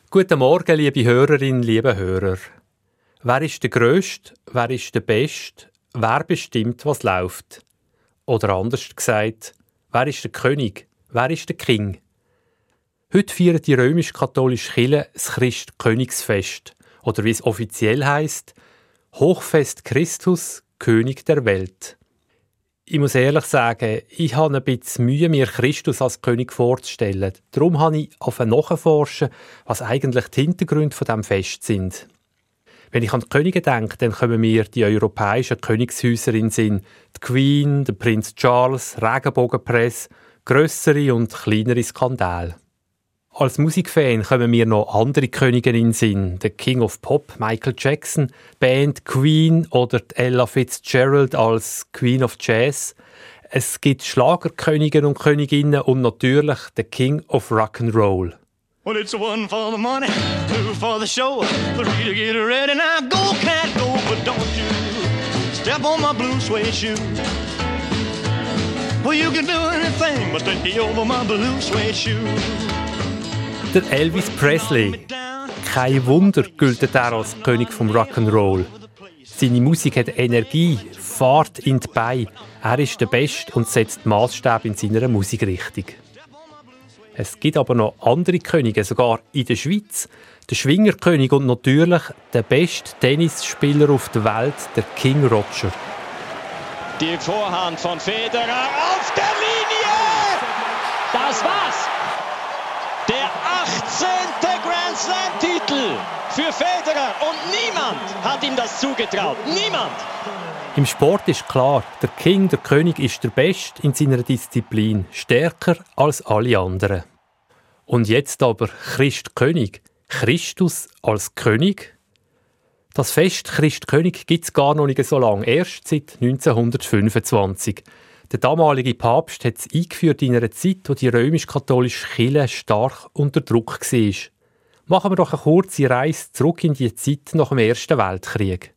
Guten Morgen, liebe Hörerinnen, liebe Hörer. Wer ist der Grösste? Wer ist der Beste? Wer bestimmt, was läuft? Oder anders gesagt, wer ist der König? Wer ist der King? Heute feiert die römisch-katholische Kirche das Christkönigsfest. Oder wie es offiziell heisst, Hochfest Christus, König der Welt. Ich muss ehrlich sagen, ich habe ein bisschen Mühe, mir Christus als König vorzustellen. Darum habe ich nachforschen, was eigentlich die Hintergründe von diesem Fest sind. Wenn ich an die Könige denke, dann kommen mir die europäischen Königshäuser in den Sinn. Die Queen, der Prinz Charles, Regenbogenpresse, grössere und kleinere Skandale. Als Musikfan kommen mir noch andere Könige in den Sinn. Der King of Pop, Michael Jackson, die Band Queen oder Ella Fitzgerald als Queen of Jazz. Es gibt Schlagerköniginnen und Königinnen und natürlich den King of Rock'n'Roll. Well, it's one for the money, two for the show, three to get ready. Now go, cat, go, but don't you step on my blue suede shoe. Well, you can do anything but stay over my blue suede shoe. Der Elvis Presley. Kein Wunder gilt er als König vom Rock'n'Roll. Seine Musik hat Energie, Fahrt in die Beine. Er ist der Beste und setzt Maßstab in seiner Musikrichtung. Es gibt aber noch andere Könige, sogar in der Schweiz. Der Schwingerkönig und natürlich der beste Tennisspieler auf der Welt, der King Roger. Die Vorhand von Federer auf der Linie! Das war's! Der 18. Grand Slam-Titel für Federer und niemand hat ihm das zugetraut. Niemand! Im Sport ist klar, der King, der König, ist der Beste in seiner Disziplin, stärker als alle anderen. Und jetzt aber Christkönig, Christus als König? Das Fest Christkönig gibt es gar noch nicht so lange, erst seit 1925. Der damalige Papst hat es eingeführt in einer Zeit, wo die römisch-katholische Kirche stark unter Druck war. Machen wir doch eine kurze Reise zurück in die Zeit nach dem Ersten Weltkrieg.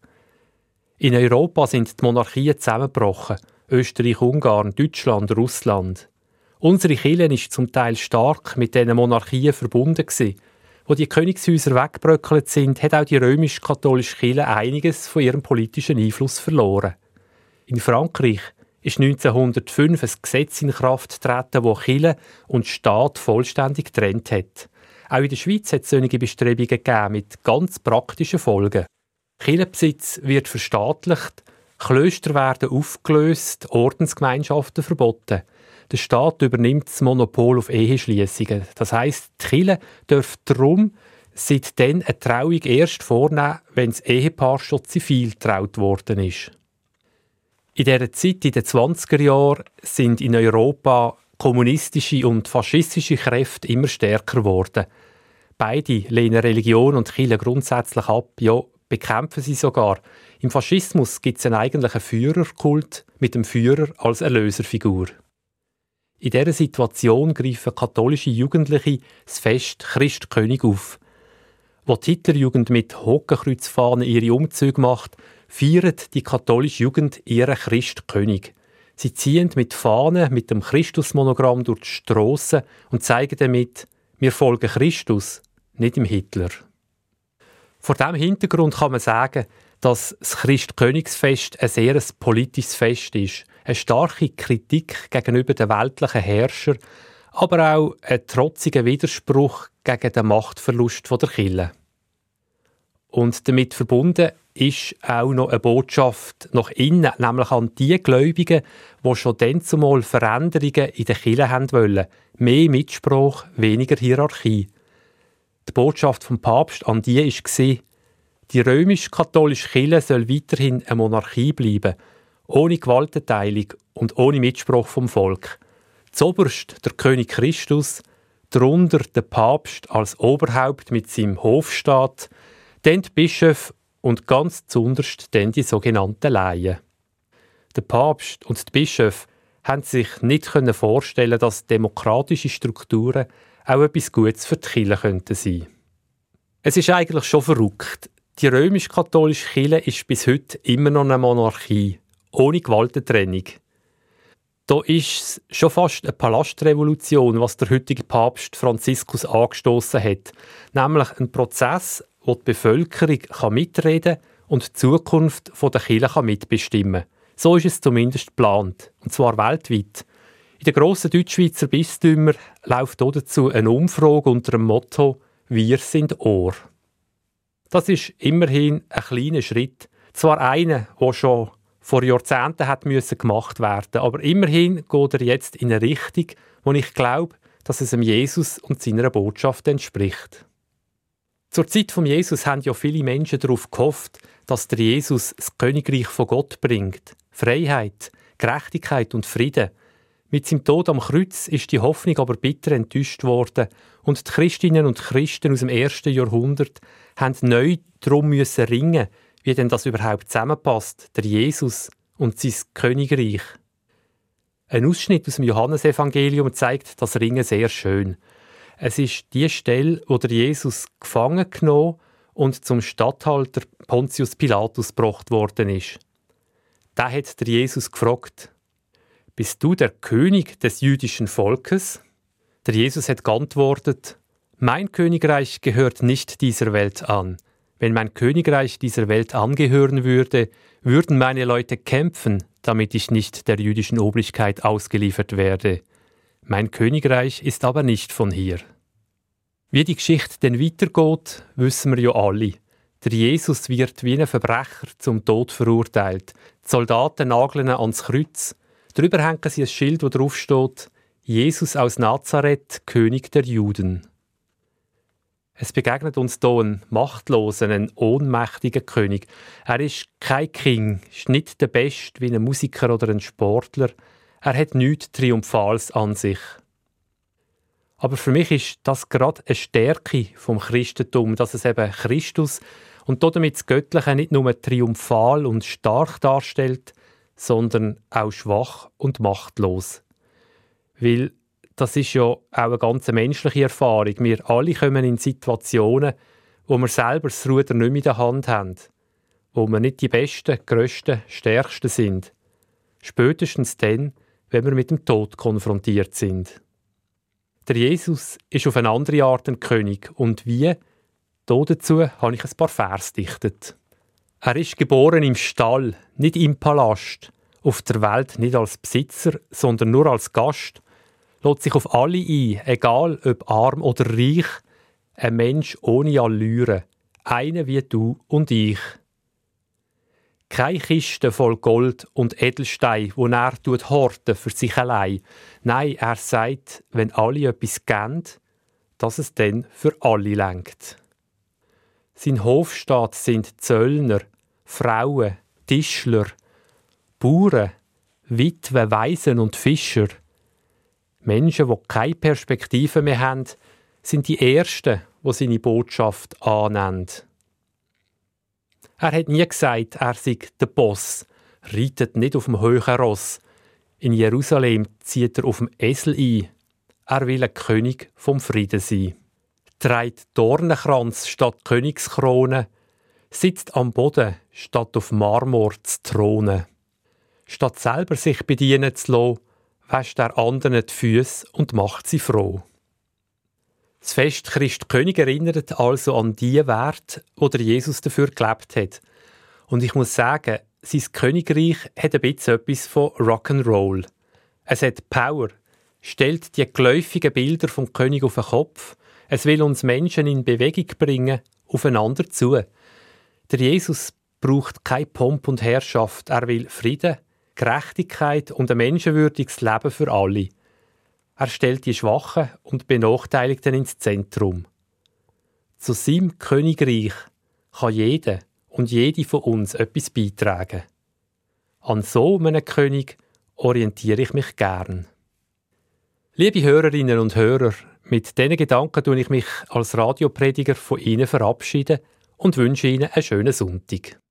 In Europa sind die Monarchien zusammengebrochen. Österreich, Ungarn, Deutschland, Russland. Unsere Kirche war zum Teil stark mit diesen Monarchien verbunden. Wo die Königshäuser weggebröckelt sind, hat auch die römisch-katholische Kirche einiges von ihrem politischen Einfluss verloren. In Frankreich ist 1905 ein Gesetz in Kraft getreten, das Kirche und Staat vollständig getrennt hat. Auch in der Schweiz hat es solche Bestrebungen gegeben, mit ganz praktischen Folgen. Kirchenbesitz wird verstaatlicht, Klöster werden aufgelöst, Ordensgemeinschaften verboten. Der Staat übernimmt das Monopol auf Eheschliessungen. Das heisst, die Kirche darf darum seitdem eine Trauung erst vornehmen, wenn das Ehepaar schon zivil getraut worden ist. In dieser Zeit, in den 20er Jahren, sind in Europa kommunistische und faschistische Kräfte immer stärker geworden. Beide lehnen Religion und Kirche grundsätzlich ab, ja, bekämpfen sie sogar. Im Faschismus gibt es einen eigentlichen Führerkult mit dem Führer als Erlöserfigur. In dieser Situation greifen katholische Jugendliche das Fest Christkönig auf. Wo die Hitlerjugend mit Hakenkreuzfahnen ihre Umzüge macht, feiert die katholische Jugend ihren Christkönig. Sie ziehen mit Fahnen, mit dem Christusmonogramm durch die Strassen und zeigen damit, wir folgen Christus, nicht dem Hitler. Vor diesem Hintergrund kann man sagen, dass das Christkönigsfest ein sehr politisches Fest ist. Eine starke Kritik gegenüber den weltlichen Herrschern, aber auch ein trotziger Widerspruch gegen den Machtverlust der Kirche. Und damit verbunden ist auch noch eine Botschaft nach innen, nämlich an die Gläubigen, die schon dann zumal Veränderungen in der Kirche haben wollen. Mehr Mitsprache, weniger Hierarchie. Die Botschaft vom Papst an die war, die römisch-katholische Kirche soll weiterhin eine Monarchie bleiben, ohne Gewaltenteilung und ohne Mitsprache vom Volk. Zoberst der König Christus, darunter der Papst als Oberhaupt mit seinem Hofstaat, dann die Bischöfe und ganz zuunterst dann die sogenannten Laien. Der Papst und die Bischöfe haben sich nicht vorstellen, dass demokratische Strukturen auch etwas Gutes für die Kirche könnten sein. Es ist eigentlich schon verrückt. Die römisch-katholische Kirche ist bis heute immer noch eine Monarchie, ohne Gewaltentrennung. Da ist es schon fast eine Palastrevolution, was der heutige Papst Franziskus angestoßen hat. Nämlich ein Prozess, wo die Bevölkerung mitreden kann und die Zukunft der Kirche mitbestimmen kann. So ist es zumindest geplant, und zwar weltweit. In den grossen Deutschschweizer Bistümern läuft dazu eine Umfrage unter dem Motto «Wir sind Ohr». Das ist immerhin ein kleiner Schritt. Zwar einer, der schon vor Jahrzehnten gemacht werden musste, aber immerhin geht er jetzt in eine Richtung, wo ich glaube, dass es dem Jesus und seiner Botschaft entspricht. Zur Zeit von Jesus haben ja viele Menschen darauf gehofft, dass der Jesus das Königreich von Gott bringt. Freiheit, Gerechtigkeit und Frieden. Mit seinem Tod am Kreuz ist die Hoffnung aber bitter enttäuscht worden und die Christinnen und Christen aus dem 1. Jahrhundert haben neu darum müssen ringen, wie denn das überhaupt zusammenpasst, der Jesus und sein Königreich. Ein Ausschnitt aus dem Johannesevangelium zeigt das Ringen sehr schön. Es ist die Stelle, wo der Jesus gefangen genommen und zum Statthalter Pontius Pilatus gebracht worden ist. Da hat der Jesus gefragt: «Bist du der König des jüdischen Volkes?» Der Jesus hat geantwortet: «Mein Königreich gehört nicht dieser Welt an. Wenn mein Königreich dieser Welt angehören würde, würden meine Leute kämpfen, damit ich nicht der jüdischen Obrigkeit ausgeliefert werde. Mein Königreich ist aber nicht von hier.» Wie die Geschichte denn weitergeht, wissen wir ja alle. Der Jesus wird wie ein Verbrecher zum Tod verurteilt. Die Soldaten nageln ihn ans Kreuz. Darüber hängen sie ein Schild, wo drauf steht: «Jesus aus Nazareth, König der Juden.» Es begegnet uns hier ein machtloser, ein ohnmächtiger König. Er ist kein King, ist nicht der Beste wie ein Musiker oder ein Sportler. Er hat nichts Triumphales an sich. Aber für mich ist das gerade eine Stärke vom Christentum, dass es eben Christus und damit das Göttliche nicht nur triumphal und stark darstellt, sondern auch schwach und machtlos. Weil das ist ja auch eine ganz menschliche Erfahrung. Wir alle kommen in Situationen, wo wir selber das Ruder nicht mehr in der Hand haben, wo wir nicht die Besten, Grössten, Stärksten sind. Spätestens dann, wenn wir mit dem Tod konfrontiert sind. Der Jesus ist auf eine andere Art ein König. Und wie? Dazu habe ich ein paar Verse dichtet. Er ist geboren im Stall, nicht im Palast. Auf der Welt nicht als Besitzer, sondern nur als Gast. Lässt sich auf alle ein, egal ob arm oder reich. Ein Mensch ohne Allüre, einer wie du und ich. Keine Kiste voll Gold und Edelstein, wo er horten für sich allein. Nein, er sagt, wenn alle etwas geben, dass es dann für alle lenkt. Sein Hofstaat sind Zöllner, Frauen, Tischler, Bauern, Witwen, Waisen und Fischer. Menschen, die keine Perspektive mehr haben, sind die Ersten, die seine Botschaft annehmen. Er hat nie gesagt, er sei der Boss, reitet nicht auf dem hohen Ross. In Jerusalem zieht er auf dem Esel ein. Er will ein König vom Frieden sein. Trägt Dornenkranz statt Königskrone, sitzt am Boden statt auf Marmor zu thronen. Statt selber sich bedienen zu lassen, wäscht er anderen die Füße und macht sie froh. Das Fest Christ König erinnert also an die Werte, die der Jesus dafür gelebt hat. Und ich muss sagen, sein Königreich hat ein bisschen etwas von Rock'n'Roll. Es hat Power, stellt die geläufigen Bilder vom König auf den Kopf. Es will uns Menschen in Bewegung bringen, aufeinander zu. Der Jesus braucht keine Pomp und Herrschaft. Er will Frieden, Gerechtigkeit und ein menschenwürdiges Leben für alle. Er stellt die Schwachen und Benachteiligten ins Zentrum. Zu seinem Königreich kann jeder und jede von uns etwas beitragen. An so einem König orientiere ich mich gern. Liebe Hörerinnen und Hörer, mit diesen Gedanken tue ich mich als Radioprediger von Ihnen verabschieden und wünsche Ihnen einen schönen Sonntag.